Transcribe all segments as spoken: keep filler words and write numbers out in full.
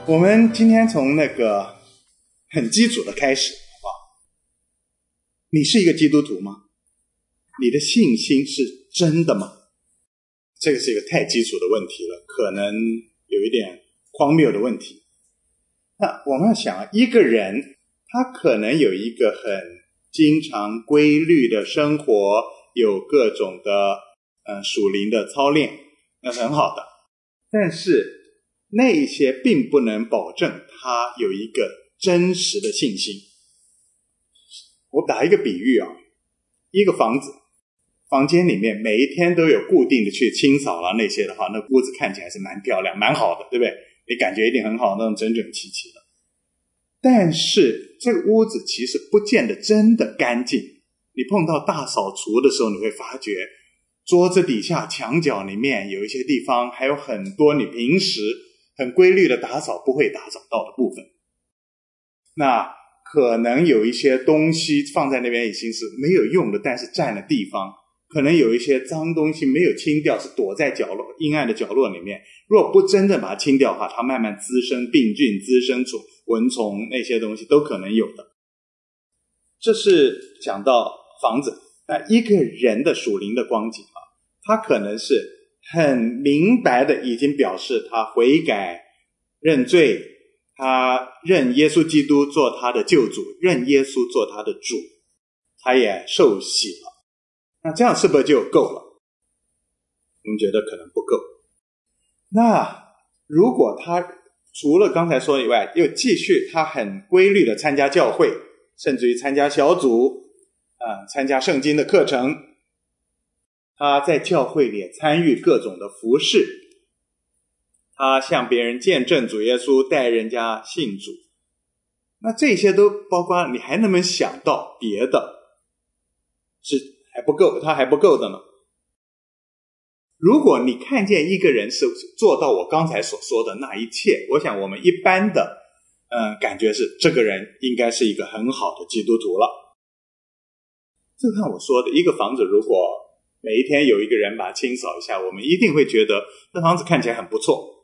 我们今天从那个很基础的开始，好不好？你是一个基督徒吗？你的信心是真的吗？这个是一个太基础的问题了，可能有一点荒谬的问题。那我们要想，一个人他可能有一个很经常规律的生活，有各种的呃属灵的操练，那是很好的。但是那一些并不能保证他有一个真实的信心。我打一个比喻啊，一个房子，房间里面每一天都有固定的去清扫啊那些的话，那屋子看起来是蛮漂亮蛮好的，对不对？你感觉一定很好，那种整整齐齐的。但是这个屋子其实不见得真的干净。你碰到大扫除的时候，你会发觉桌子底下墙角里面有一些地方还有很多你平时很规律的打扫不会打扫到的部分。那可能有一些东西放在那边已经是没有用的，但是占了地方。可能有一些脏东西没有清掉，是躲在角落阴暗的角落里面。若不真正把它清掉的话，它慢慢滋生病菌、滋生虫、蚊虫，那些东西都可能有的。这是讲到房子。那一个人的属灵的光景啊，他可能是很明白的已经表示他悔改认罪，他认耶稣基督做他的救主，认耶稣做他的主，他也受洗了。那这样是不是就够了？我们觉得可能不够。那如果他除了刚才说以外，又继续他很规律的参加教会，甚至于参加小组、呃、参加圣经的课程，他在教会里参与各种的服事，他向别人见证主耶稣，带人家信主，那这些都包括你还能不能想到别的是还不够，他还不够的呢？如果你看见一个人是做到我刚才所说的那一切，我想我们一般的嗯，感觉是这个人应该是一个很好的基督徒了。就像我说的，一个房子如果每一天有一个人把它清扫一下，我们一定会觉得这房子看起来很不错。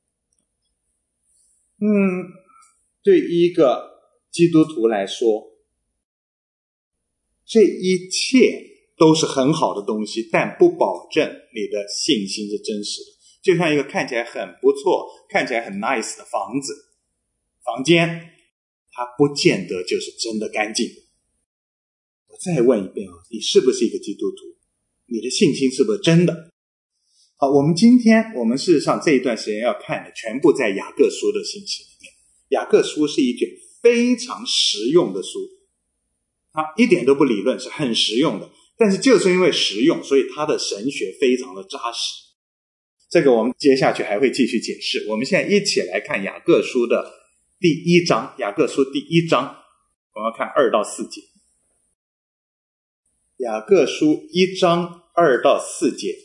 嗯，对一个基督徒来说，这一切都是很好的东西，但不保证你的信心是真实的。就像一个看起来很不错、看起来很 nice 的房子、房间，它不见得就是真的干净。我再问一遍啊，你是不是一个基督徒？你的信心是不是真的？好，我们今天我们事实上这一段时间要看的全部在雅各书的信息里面。雅各书是一卷非常实用的书，它一点都不理论，是很实用的。但是就是因为实用，所以它的神学非常的扎实。这个我们接下去还会继续解释。我们现在一起来看雅各书的第一章，雅各书第一章，我们要看二到四节。雅各书一章二到四节，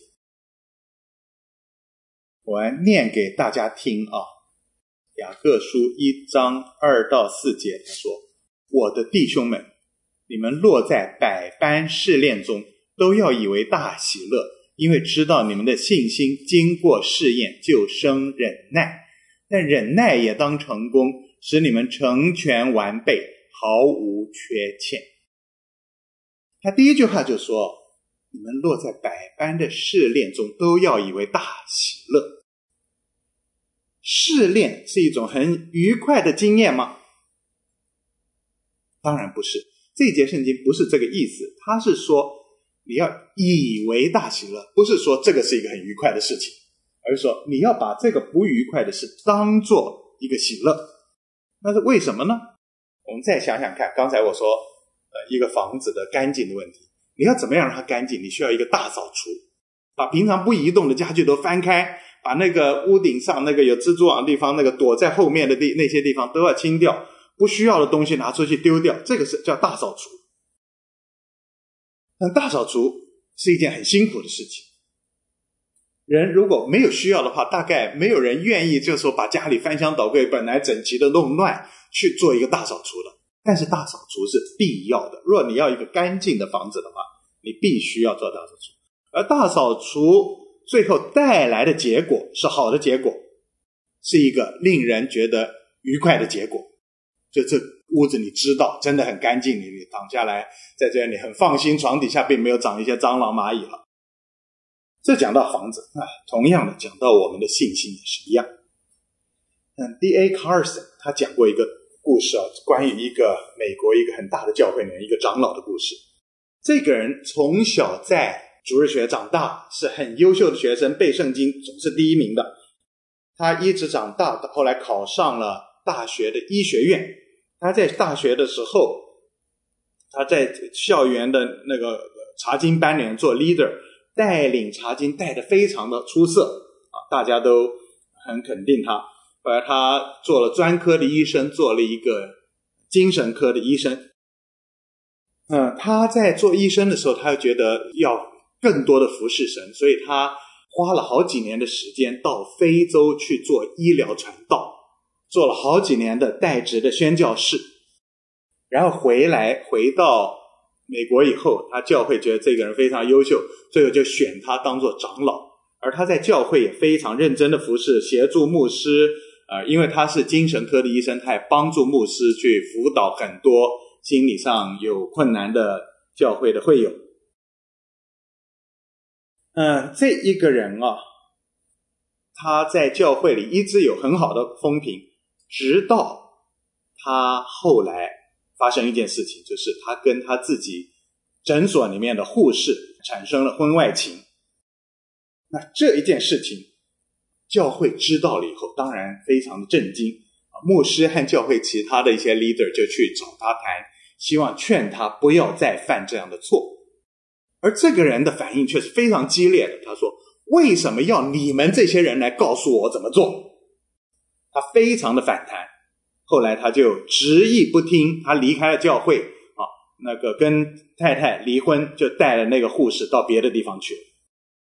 我来念给大家听啊。雅各书一章二到四节，他说：我的弟兄们，你们落在百般试炼中，都要以为大喜乐，因为知道你们的信心经过试验，就生忍耐。但忍耐也当成功，使你们成全完备，毫无缺欠。他第一句话就说，你们落在百般的试炼中，都要以为大喜乐。试炼是一种很愉快的经验吗？当然不是。这一节圣经不是这个意思，它是说你要以为大喜乐，不是说这个是一个很愉快的事情，而是说你要把这个不愉快的事当做一个喜乐。那是为什么呢？我们再想想看，刚才我说呃，一个房子的干净的问题，你要怎么样让它干净？你需要一个大扫除，把平常不移动的家具都翻开，把那个屋顶上那个有蜘蛛网的地方，那个躲在后面的地那些地方都要清掉，不需要的东西拿出去丢掉，这个是叫大扫除。但大扫除是一件很辛苦的事情，人如果没有需要的话，大概没有人愿意就说把家里翻箱倒柜本来整齐的弄乱去做一个大扫除的。但是大扫除是必要的，如果你要一个干净的房子的话，你必须要做大扫除。而大扫除最后带来的结果是好的结果， 是一个令人觉得愉快的结果。就这屋子你知道真的很干净，你你躺下来在这里很放心，床底下并没有长一些蟑螂蚂蚁了。这讲到房子啊，同样的讲到我们的信心也是一样。嗯 D A Carson 他讲过一个故事啊，关于一个美国一个很大的教会里面一个长老的故事。这个人从小在主日学长大，是很优秀的学生，背圣经总是第一名的。他一直长大，后来考上了大学的医学院。他在大学的时候，他在校园的那个查经班里面做 leader， 带领查经带得非常的出色啊，大家都很肯定他。后来他做了专科的医生，做了一个精神科的医生。嗯，他在做医生的时候，他觉得要更多的服侍神，所以他花了好几年的时间到非洲去做医疗传道，做了好几年的代职的宣教士。然后回来回到美国以后，他教会觉得这个人非常优秀，最后就选他当做长老。而他在教会也非常认真的服侍，协助牧师，呃，因为他是精神科的医生，他也帮助牧师去辅导很多心理上有困难的教会的会友。嗯，这一个人啊，他在教会里一直有很好的风评，直到他后来发生一件事情，就是他跟他自己诊所里面的护士产生了婚外情。那这一件事情教会知道了以后，当然非常的震惊，牧师和教会其他的一些 leader 就去找他谈，希望劝他不要再犯这样的错。而这个人的反应却是非常激烈的，他说为什么要你们这些人来告诉我怎么做？他非常的反弹。后来他就执意不听，他离开了教会啊，那个跟太太离婚，就带了那个护士到别的地方去了。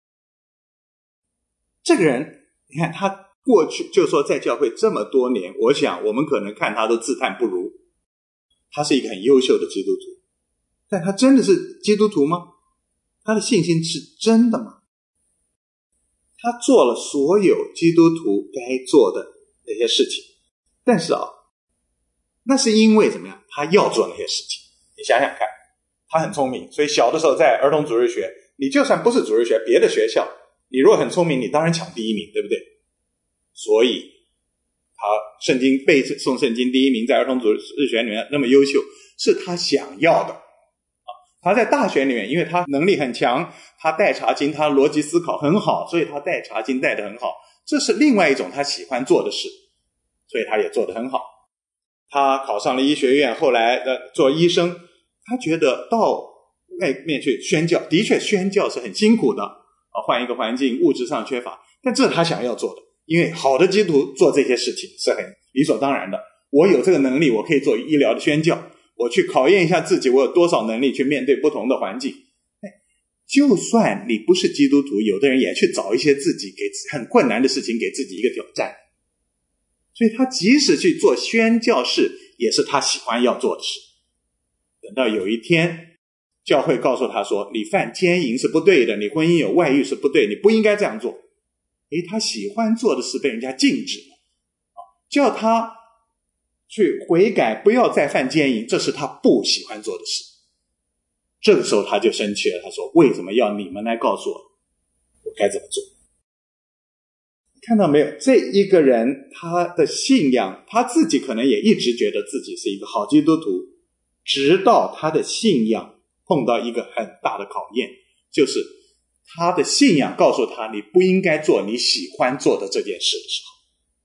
这个人你看他过去就说在教会这么多年，我想我们可能看他都自叹不如。他是一个很优秀的基督徒，但他真的是基督徒吗？他的信心是真的吗？他做了所有基督徒该做的那些事情，但是啊，那是因为怎么样？他要做那些事情。你想想看，他很聪明，所以小的时候在儿童主日学，你就算不是主日学，别的学校，你如果很聪明，你当然抢第一名，对不对？所以他圣经背诵圣经第一名，在儿童主日学里面那么优秀，是他想要的。他在大学里面，因为他能力很强，他带查经，他逻辑思考很好，所以他带查经带得很好，这是另外一种他喜欢做的事，所以他也做得很好。他考上了医学院，后来的做医生，他觉得到外面去宣教，的确宣教是很辛苦的，换一个环境，物质上缺乏，但这是他想要做的，因为好的基督徒做这些事情是很理所当然的。我有这个能力，我可以做医疗的宣教，我去考验一下自己，我有多少能力去面对不同的环境。就算你不是基督徒，有的人也去找一些自己给很困难的事情，给自己一个挑战。所以他即使去做宣教士，也是他喜欢要做的事。等到有一天教会告诉他说，你犯奸淫是不对的，你婚姻有外遇是不对，你不应该这样做。诶，他喜欢做的事被人家禁止了，叫他去悔改，不要再犯奸淫，这是他不喜欢做的事。这个时候他就生气了，他说为什么要你们来告诉我我该怎么做？看到没有，这一个人他的信仰，他自己可能也一直觉得自己是一个好基督徒，直到他的信仰碰到一个很大的考验，就是他的信仰告诉他你不应该做你喜欢做的这件事的时候，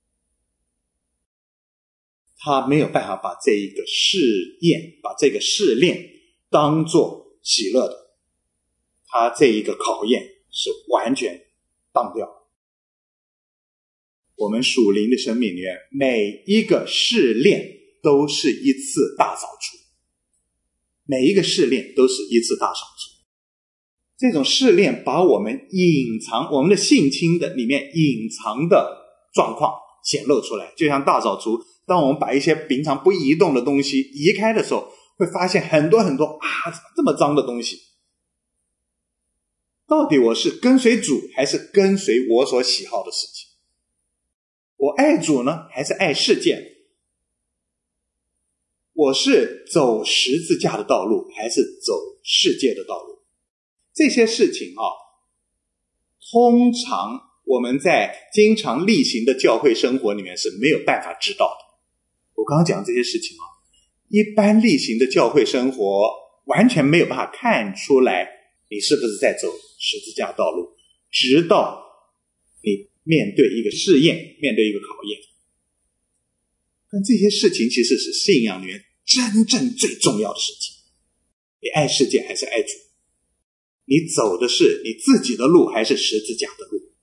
他没有办法把这一个试验，把这个试炼当作喜乐的，他这一个考验是完全当掉了。我们属灵的生命里面，每一个试炼都是一次大扫除，每一个试炼都是一次大扫除。这种试炼把我们隐藏，我们的性情的里面隐藏的状况显露出来，就像大扫除，当我们把一些平常不移动的东西移开的时候，会发现很多很多啊，这么脏的东西。到底我是跟随主，还是跟随我所喜好的事情？ 我爱主呢，还是爱世界？我是走十字架的道路，还是走世界的道路？这些事情啊，通常我们在经常例行的教会生活里面是没有办法知道的。我刚刚讲这些事情啊，一般例行的教会生活完全没有办法看出来你是不是在走十字架道路，直到你面对一个试验，面对一个考验。但这些事情其实是信仰里面真正最重要的事情。你爱世界还是爱主？你走的是你自己的路还是十字架的路？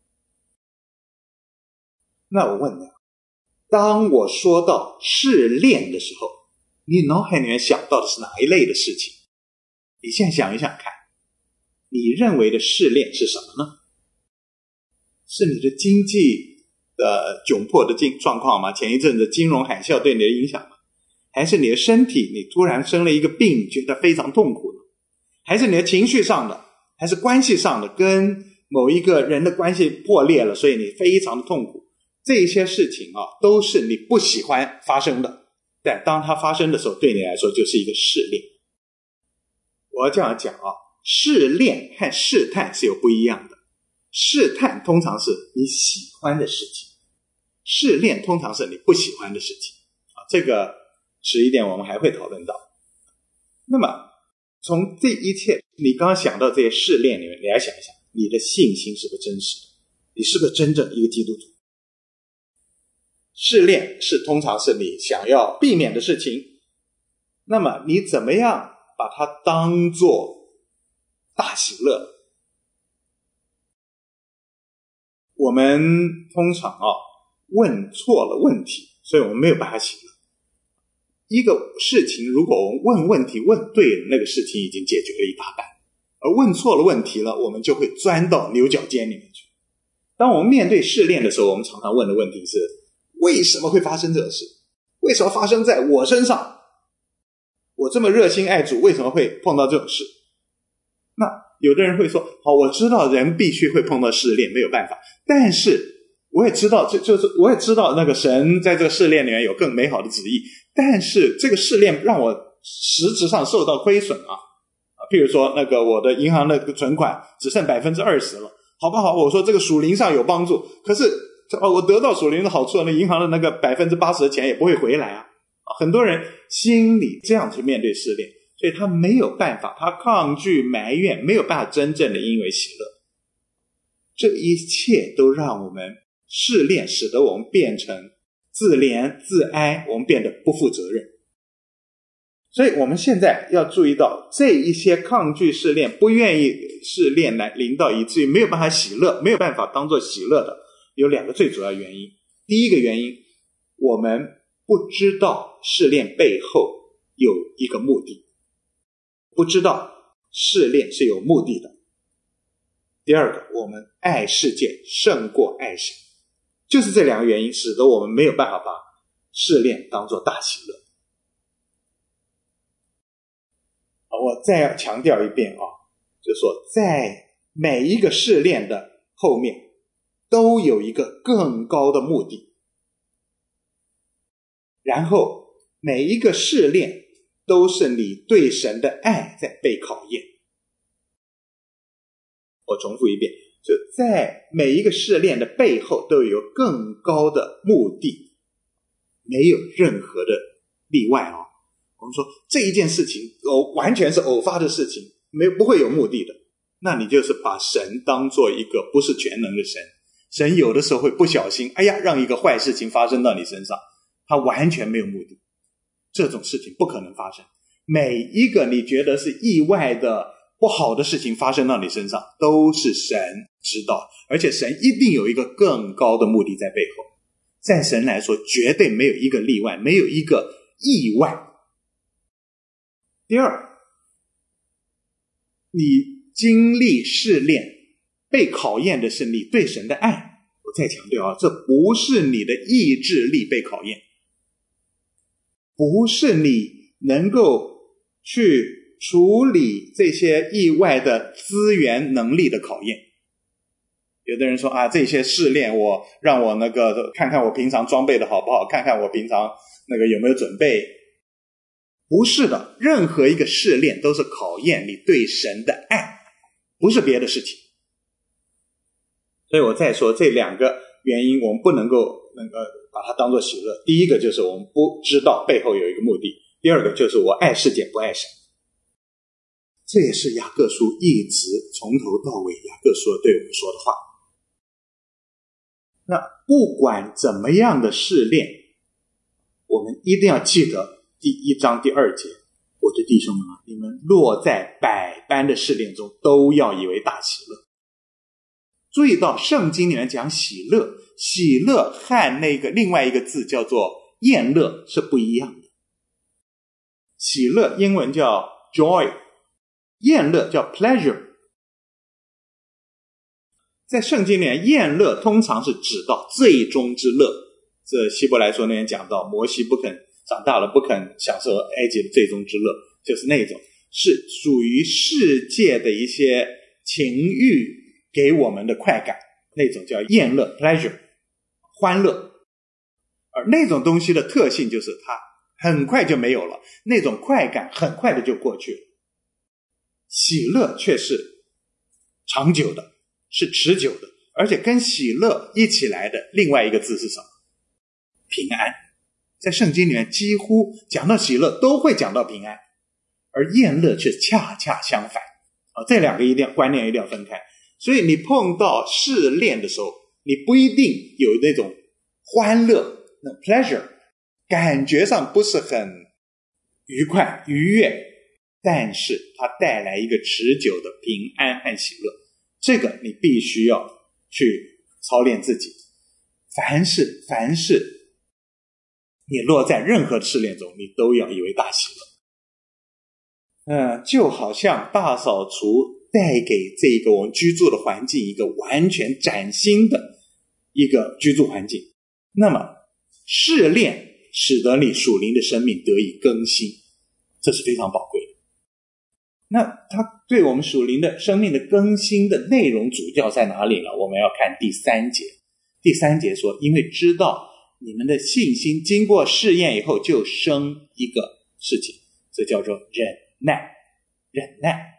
那我问你，当我说到试炼的时候，你脑海里面想到的是哪一类的事情？你现在想一想看，你认为的试炼是什么呢？是你的经济的窘迫的状况吗？前一阵子金融海啸对你的影响吗？还是你的身体，你突然生了一个病，觉得非常痛苦呢？还是你的情绪上的？还是关系上的，跟某一个人的关系破裂了，所以你非常的痛苦？这些事情啊，都是你不喜欢发生的，但当它发生的时候，对你来说就是一个试炼。我要这样讲啊，试炼和试探是有不一样的。试探通常是你喜欢的事情，试炼通常是你不喜欢的事情啊，这个迟一点我们还会讨论到。那么从这一切你刚刚想到这些试炼里面，你来想一想，你的信心是不是真实的？你是不是真正一个基督徒？试炼是通常是你想要避免的事情，那么你怎么样把它当作大喜乐？我们通常啊问错了问题，所以我们没有办法喜乐。一个事情如果我们问问题问对了，那个事情已经解决了一大半，而问错了问题了，我们就会钻到牛角尖里面去。当我们面对试炼的时候，我们常常问的问题是，为什么会发生这个事？为什么发生在我身上？我这么热心爱主，为什么会碰到这种事？那有的人会说，好，我知道人必须会碰到试炼，没有办法，但是我也知道，就就是我也知道那个神在这个试炼里面有更美好的旨意，但是这个试炼让我实质上受到亏损啊。譬如说那个我的银行的存款只剩 百分之二十 了，好不好？我说这个属灵上有帮助，可是我得到属灵的好处，那银行的那个 百分之八十 的钱也不会回来啊。很多人心里这样去面对试炼，所以他没有办法，他抗拒埋怨，没有办法真正的因为喜乐。这一切都让我们试炼，使得我们变成自怜自哀，我们变得不负责任。所以我们现在要注意到，这一些抗拒试炼，不愿意试炼来临到，以至于没有办法喜乐，没有办法当作喜乐的，有两个最主要原因。第一个原因，我们不知道试炼背后有一个目的，不知道试炼是有目的的。第二个，我们爱世界胜过爱神，就是这两个原因使得我们没有办法把试炼当作大喜乐。我再要强调一遍啊，就是说在每一个试炼的后面都有一个更高的目的，然后每一个试炼都是你对神的爱在被考验。我重复一遍，就在每一个试炼的背后都有更高的目的，没有任何的例外哦。我们说这一件事情偶完全是偶发的事情，没不会有目的的，那你就是把神当做一个不是全能的神。神有的时候会不小心，哎呀，让一个坏事情发生到你身上，他完全没有目的，这种事情不可能发生。每一个你觉得是意外的不好的事情发生到你身上，都是神知道，而且神一定有一个更高的目的在背后。在神来说，绝对没有一个例外，没有一个意外。第二，你经历试炼，被考验的是你对神的爱。我再强调啊，这不是你的意志力被考验，不是你能够去处理这些意外的资源能力的考验。 有的人说啊，这些试炼我让我那个看看我平常装备的好不好，看看我平常那个有没有准备。不是的，任何一个试炼都是考验你对神的爱，不是别的事情。所以我再说这两个原因，我们不能够那个把它当作喜乐。第一个就是我们不知道背后有一个目的，第二个就是我爱世界不爱神。这也是雅各书一直从头到尾雅各书对我们说的话。那不管怎么样的试炼，我们一定要记得第一章第二节，我的弟兄们啊，你们落在百般的试炼中，都要以为大喜乐。注意到圣经里面讲喜乐，喜乐和那个另外一个字叫做厌乐是不一样的。喜乐英文叫 joy， 厌乐叫 pleasure。在圣经里面，厌乐通常是指到最终之乐。这希伯来书那边讲到，摩西不肯长大了不肯享受埃及的最终之乐，就是那种是属于世界的一些情欲给我们的快感，那种叫厌乐 pleasure， 欢乐。而那种东西的特性就是它很快就没有了，那种快感很快的就过去了。喜乐却是长久的，是持久的，而且跟喜乐一起来的另外一个字是什么？平安。在圣经里面几乎讲到喜乐都会讲到平安，而厌乐却恰恰相反。啊，这两个一定要观念一定要分开。所以你碰到试炼的时候，你不一定有那种欢乐，那 pleasure 感觉上不是很愉快愉悦，但是它带来一个持久的平安和喜乐。这个你必须要去操练自己。凡事凡事你落在任何试炼中，你都要以为大喜乐。呃，就好像大扫除带给这个我们居住的环境一个完全崭新的一个居住环境，那么试炼使得你属灵的生命得以更新，这是非常宝贵的。那它对我们属灵的生命的更新的内容主要在哪里呢？我们要看第三节。第三节说，因为知道你们的信心经过试验以后就生一个事情，这叫做忍耐。忍耐。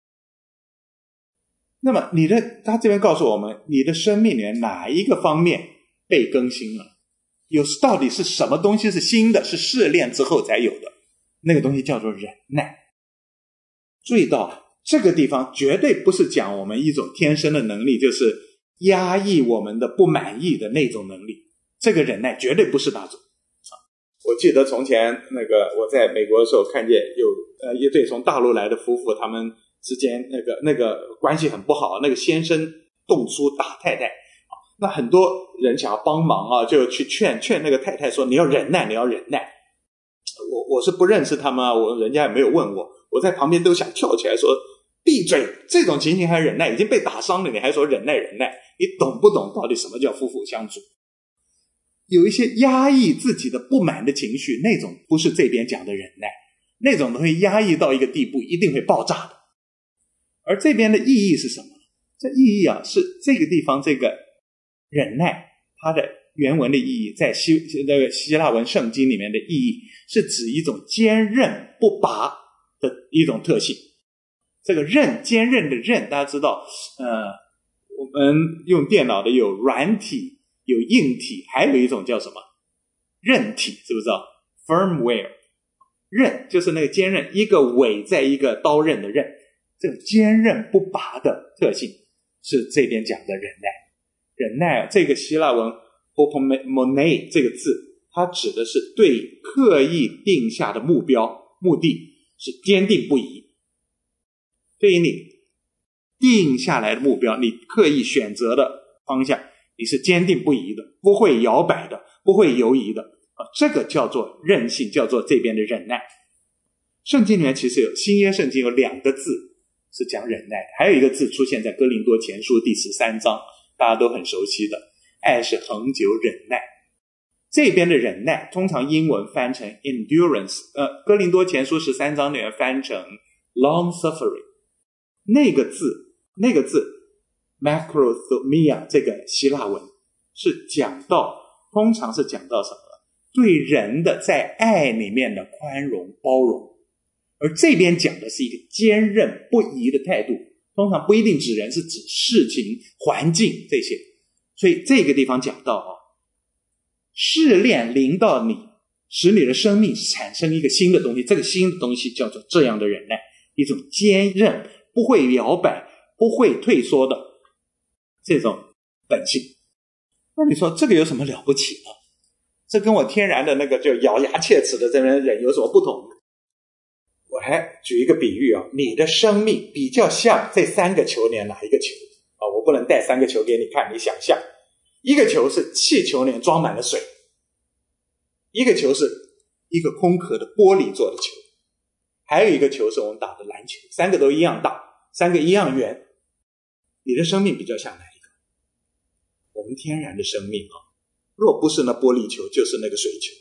那么你的他这边告诉我们，你的生命里面哪一个方面被更新了？有到底是什么东西是新的，是试炼之后才有的？那个东西叫做忍耐。注意到这个地方绝对不是讲我们一种天生的能力，就是压抑我们的不满意的那种能力。这个忍耐绝对不是那种。我记得从前那个我在美国的时候看见有呃一对从大陆来的夫妇，他们之间那个那个关系很不好，那个先生动粗打太太，那很多人想要帮忙啊，就去劝劝那个太太说你要忍耐，你要忍耐。我我是不认识他们啊，我人家也没有问我，我在旁边都想跳起来说闭嘴，这种情形还忍耐，已经被打伤了你还说忍耐忍耐，你懂不懂到底什么叫夫妇相处？有一些压抑自己的不满的情绪，那种不是这边讲的忍耐，那种会压抑到一个地步一定会爆炸的。而这边的意义是什么？这意义啊，是这个地方这个忍耐它的原文的意义，在希那个希腊文圣经里面的意义是指一种坚韧不拔的一种特性。这个韧，坚韧的韧，大家知道呃，我们用电脑的有软体有硬体，还有一种叫什么韧体，知不知道 firmware？ 韧就是那个坚韧，一个尾在一个刀刃的刃，这种坚韧不拔的特性是这边讲的忍耐。忍耐这个希腊文 hopomone 这个字，它指的是对刻意定下的目标目的是坚定不移。对于你定下来的目标，你刻意选择的方向，你是坚定不移的，不会摇摆的，不会犹疑的，啊，这个叫做韧性，叫做这边的忍耐。圣经里面其实有新约圣经有两个字是讲忍耐的，还有一个字出现在哥林多前书第十三章，大家都很熟悉的，爱是恒久忍耐。这边的忍耐通常英文翻成 endurance， 呃，哥林多前书十三章里面翻成 long suffering。那个字那个字 macrothumia 这个希腊文是讲到，通常是讲到什么？对人的在爱里面的宽容包容。而这边讲的是一个坚韧不移的态度，通常不一定指人，是指事情环境这些。所以这个地方讲到啊，试炼临到你，使你的生命产生一个新的东西，这个新的东西叫做这样的忍耐，一种坚韧不会摇摆不会退缩的这种本性。那你说这个有什么了不起呢？这跟我天然的那个就咬牙切齿的这边人有什么不同？我还举一个比喻啊，你的生命比较像这三个球里面哪一个球啊？我不能带三个球给你看，你想象，一个球是气球里面装满了水，一个球是一个空壳的玻璃做的球，还有一个球是我们打的篮球，三个都一样大，三个一样圆。你的生命比较像哪一个？我们天然的生命啊，若不是那玻璃球，就是那个水球。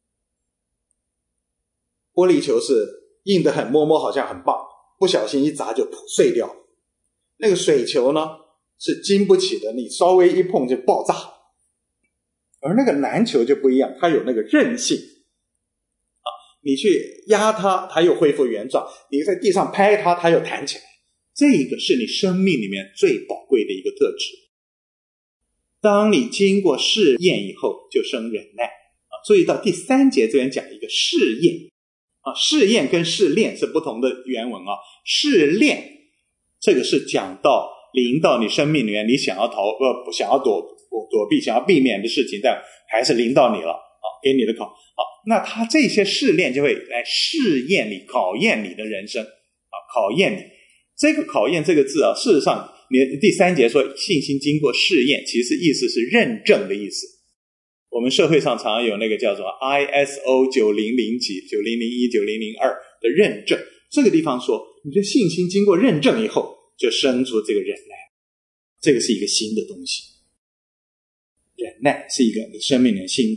玻璃球是硬得很，摸摸好像很棒，不小心一砸就碎掉。那个水球呢，是经不起的，你稍微一碰就爆炸。而那个篮球就不一样，它有那个韧性啊，你去压它，它又恢复原状；你在地上拍它，它又弹起来。这个是你生命里面最宝贵的一个特质。当你经过试验以后，就生忍耐啊。注意到第三节这边讲一个试验啊，试验跟试炼是不同的原文啊。试炼这个是讲到临到你生命里面，你想要逃呃不想要躲躲避，想要避免的事情，但还是临到你了啊，给你的考啊。那他这些试炼就会来试验你，考验你的人生啊，考验你。这个考验这个字啊，事实上你第三节说信心经过试验，其实意思是认证的意思。我们社会上常常有那个叫做 I S O 九零零几九零零一 九零零二的认证，这个地方说你的信心经过认证以后就生出这个忍耐，这个是一个新的东西。忍耐是一个你生命里新的。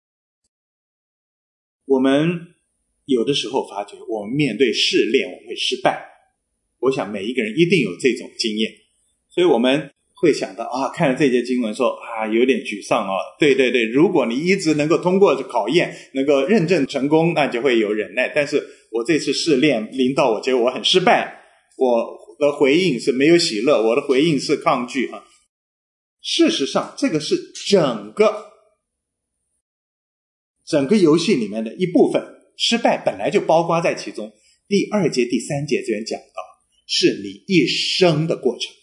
我们有的时候发觉我们面对试炼我们会失败，我想每一个人一定有这种经验，所以我们会想到啊，看了这节经文说啊，有点沮丧哦。对对对，如果你一直能够通过考验，能够认证成功，那就会有忍耐。但是我这次试炼临到我觉得我很失败，我的回应是没有喜乐，我的回应是抗拒啊。事实上，这个是整个整个游戏里面的一部分，失败本来就包括在其中。第二节、第三节这边讲到，是你一生的过程。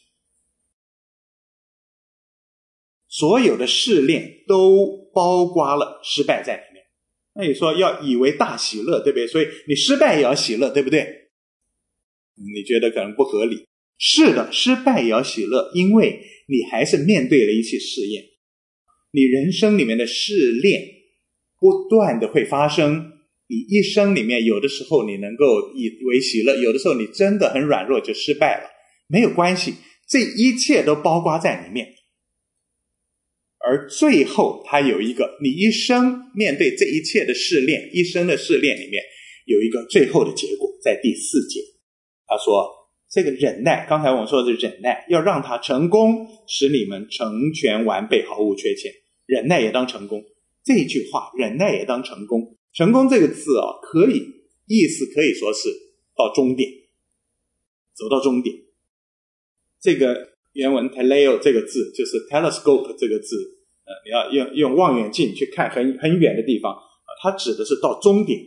所有的试炼都包括了失败在里面。那你说要以为大喜乐，对不对？所以你失败也要喜乐，对不对？你觉得可能不合理。是的，失败也要喜乐，因为你还是面对了一些试验。你人生里面的试炼不断的会发生，你一生里面有的时候你能够以为喜乐，有的时候你真的很软弱就失败了，没有关系，这一切都包括在里面。而最后它有一个，你一生面对这一切的试炼，一生的试炼里面有一个最后的结果，在第四节他说这个忍耐，刚才我们说的是忍耐，要让它成功，使你们成全完备，毫无缺欠。忍耐也当成功，这一句话忍耐也当成功，成功这个字啊，可以意思可以说是到终点，走到终点。这个原文 teleo 这个字就是 telescope 这个字，呃，你要用用望远镜去看很很远的地方，呃，它指的是到终点。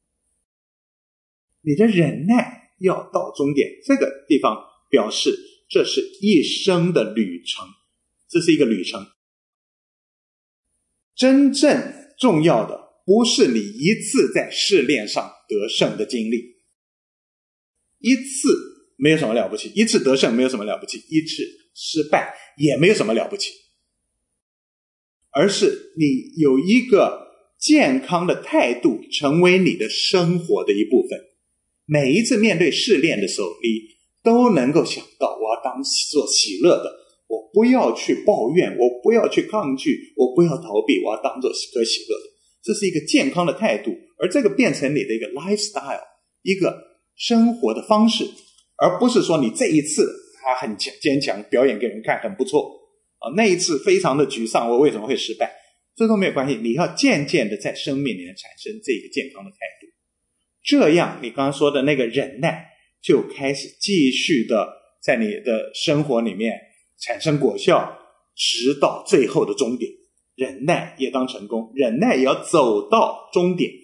你的忍耐要到终点，这个地方表示这是一生的旅程，这是一个旅程。真正重要的不是你一次在试炼上得胜的经历，一次没有什么了不起，一次得胜没有什么了不起，一次失败也没有什么了不起，而是你有一个健康的态度成为你的生活的一部分。每一次面对试炼的时候，你都能够想到我要当做喜乐的，我不要去抱怨，我不要去抗拒，我不要逃避，我要当做可喜乐的。这是一个健康的态度，而这个变成你的一个 lifestyle， 一个生活的方式，而不是说你这一次他很强坚强，表演给人看很不错啊。那一次非常的沮丧，我为什么会失败？这都没有关系，你要渐渐的在生命里面产生这个健康的态度，这样你刚刚说的那个忍耐就开始继续的在你的生活里面产生果效，直到最后的终点。忍耐也当成功，忍耐也要走到终点。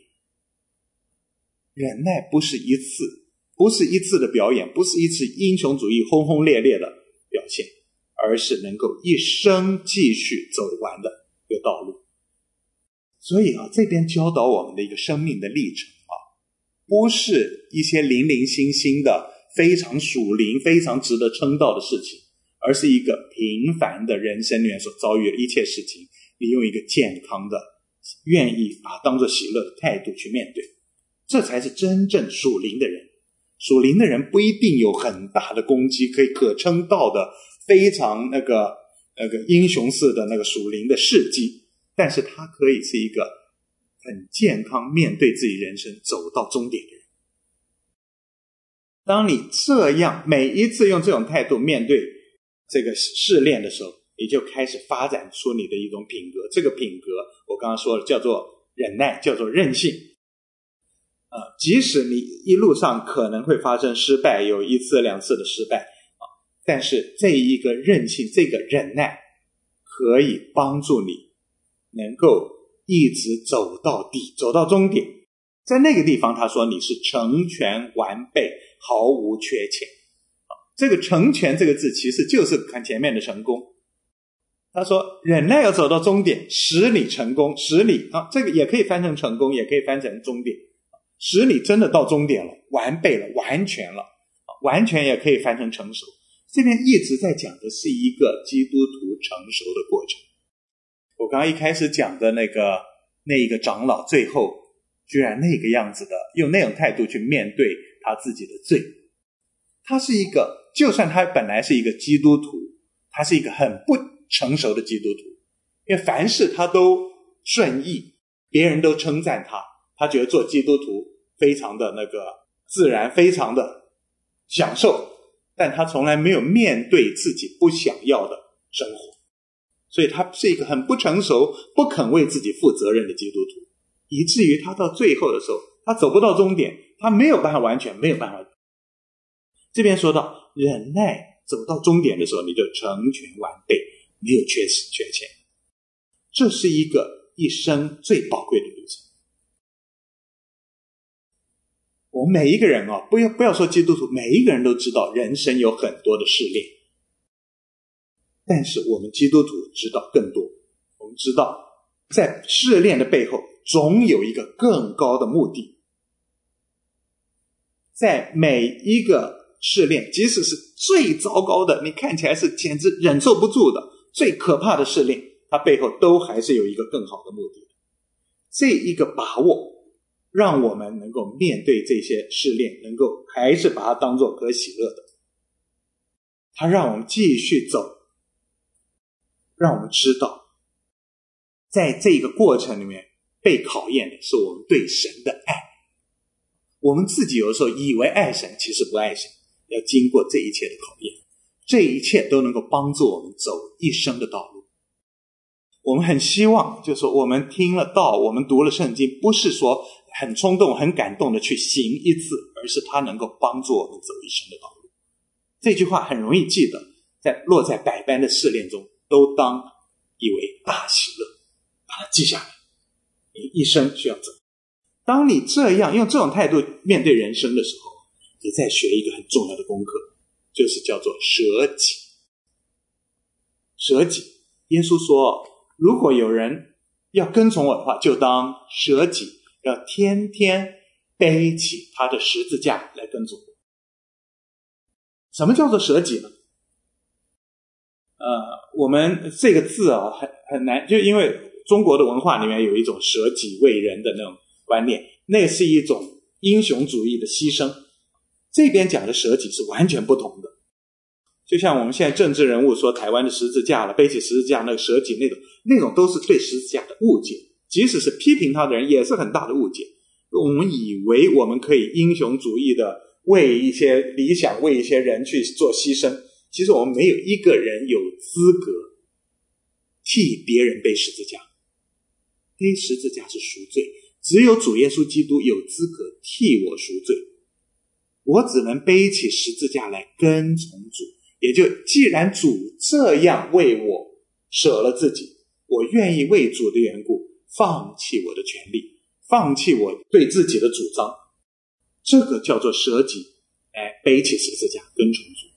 忍耐不是一次不是一次的表演，不是一次英雄主义轰轰烈烈的表现，而是能够一生继续走完的一个道路。所以啊，这边教导我们的一个生命的历程啊，不是一些零零星星的非常属灵非常值得称道的事情，而是一个平凡的人生里面所遭遇的一切事情，你用一个健康的愿意把它当作喜乐的态度去面对，这才是真正属灵的人。属灵的人不一定有很大的攻击，可以可称道的非常那个那个英雄式的那个属灵的事迹，但是他可以是一个很健康面对自己人生走到终点的人。当你这样每一次用这种态度面对这个试炼的时候，你就开始发展出你的一种品格。这个品格我刚刚说了，叫做忍耐，叫做韧性。呃，即使你一路上可能会发生失败，有一次两次的失败啊，但是这一个韧性，这个忍耐可以帮助你能够一直走到底，走到终点。在那个地方他说你是成全完备，毫无缺欠。这个成全这个字其实就是看前面的成功。他说忍耐要走到终点，使你成功，使你啊，这个也可以翻成成功，也可以翻成终点，使你真的到终点了，完备了，完全了，完全也可以翻成成熟。这边一直在讲的是一个基督徒成熟的过程。我刚刚一开始讲的那个那一个长老，最后居然那个样子的用那种态度去面对他自己的罪。他是一个，就算他本来是一个基督徒，他是一个很不成熟的基督徒，因为凡事他都顺意，别人都称赞他，他觉得做基督徒非常的那个自然，非常的享受，但他从来没有面对自己不想要的生活，所以他是一个很不成熟，不肯为自己负责任的基督徒，以至于他到最后的时候，他走不到终点，他没有办法完全，没有办法。这边说到忍耐走到终点的时候，你就成全完备，没有缺失缺欠。这是一个一生最宝贵的旅程。我们每一个人啊，不要不要说基督徒，每一个人都知道人生有很多的试炼，但是我们基督徒知道更多。我们知道在试炼的背后总有一个更高的目的。在每一个试炼，即使是最糟糕的，你看起来是简直忍受不住的最可怕的试炼，它背后都还是有一个更好的目的。这一个把握让我们能够面对这些试炼，能够还是把它当作可喜乐的。它让我们继续走，让我们知道在这个过程里面被考验的是我们对神的爱。我们自己有的时候以为爱神，其实不爱神，要经过这一切的考验，这一切都能够帮助我们走一生的道路。我们很希望就是说我们听了道，我们读了圣经，不是说很冲动很感动的去行一次，而是它能够帮助我们走一生的道路。这句话很容易记得，在落在百般的试炼中，都当以为大喜乐，把它记下来，你一生需要走。当你这样用这种态度面对人生的时候，你再学一个很重要的功课，就是叫做舍己。舍己，耶稣说，如果有人要跟从我的话，就当舍己，要天天背起他的十字架来跟从我。什么叫做舍己呢？呃，我们这个字啊，很很难，就因为中国的文化里面有一种舍己为人的那种观念，那是一种英雄主义的牺牲。这边讲的舍己是完全不同的。就像我们现在政治人物说台湾的十字架了，背起十字架那个舍己，那种那种都是对十字架的误解，即使是批评他的人也是很大的误解。我们以为我们可以英雄主义的为一些理想为一些人去做牺牲， 其实我们没有一个人有资格替别人背十字架，背十字架是赎罪，只有主耶稣基督有资格替我赎罪。我只能背起十字架来跟从主，也就既然主这样为我舍了自己，我愿意为主的缘故放弃我的权利，放弃我对自己的主张，这个叫做舍己，来背起十字架跟从主。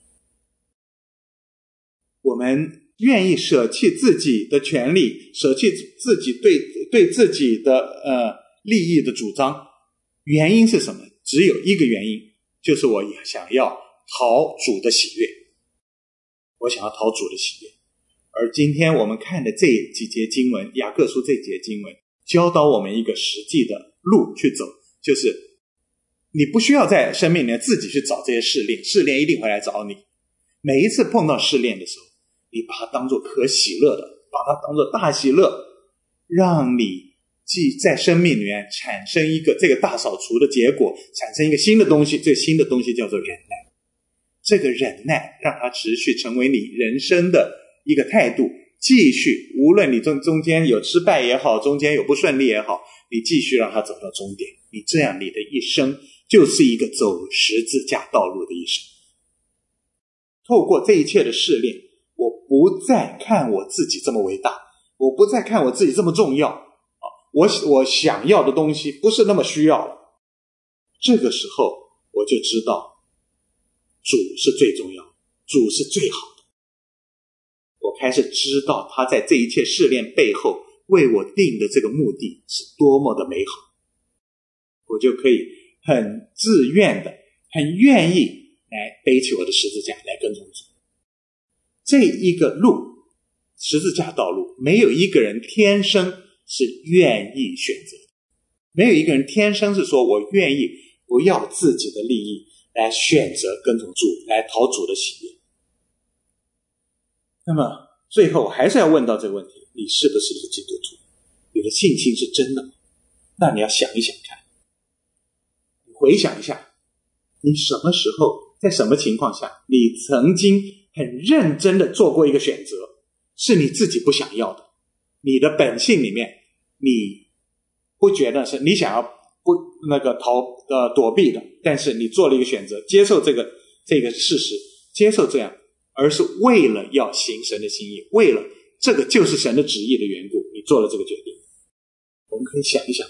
我们愿意舍弃自己的权利，舍弃自己对对自己的呃利益的主张，原因是什么？只有一个原因，就是我想要讨主的喜悦，我想要讨主的喜悦。而今天我们看的这几节经文，雅各书这几节经文教导我们一个实际的路去走，就是你不需要在生命里面自己去找这些试炼，试炼一定会来找你。每一次碰到试炼的时候，你把它当作可喜乐的，把它当作大喜乐，让你既在生命里面产生一个这个大扫除的结果，产生一个新的东西，这个新的东西叫做忍耐。这个忍耐让它持续成为你人生的一个态度，继续无论你中中间有失败也好，中间有不顺利也好，你继续让它走到终点。你这样你的一生就是一个走十字架道路的一生。透过这一切的试炼，我不再看我自己这么伟大，我不再看我自己这么重要，我我想要的东西不是那么需要了。这个时候我就知道主是最重要的，主是最好的。我开始知道他在这一切试炼背后为我定的这个目的是多么的美好，我就可以很自愿的很愿意来背起我的十字架来跟从主。这一个路，十字架道路，没有一个人天生是愿意选择的，没有一个人天生是说我愿意不要自己的利益来选择跟从主，来讨主的喜悦。那么最后还是要问到这个问题，你是不是一个基督徒？你的信心是真的吗？那你要想一想看，回想一下，你什么时候在什么情况下你曾经很认真的做过一个选择，是你自己不想要的，你的本性里面你不觉得是你想要不那个逃呃躲避的，但是你做了一个选择，接受这个这个事实，接受这样，而是为了要行神的心意，为了这个就是神的旨意的缘故，你做了这个决定。我们可以想一想，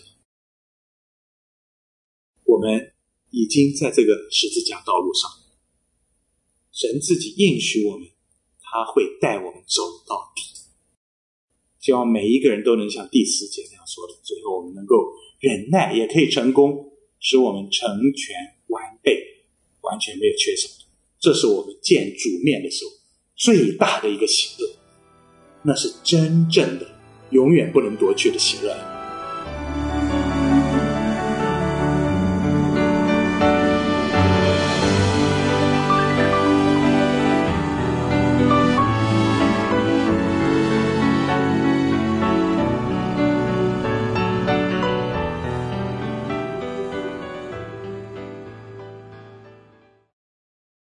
我们已经在这个十字架道路上，神自己应许我们，他会带我们走到底。希望每一个人都能像第四节那样说的，最后我们能够忍耐也可以成功，使我们成全完备，完全没有缺少的。这是我们见主面的时候最大的一个喜乐，那是真正的永远不能夺去的喜乐。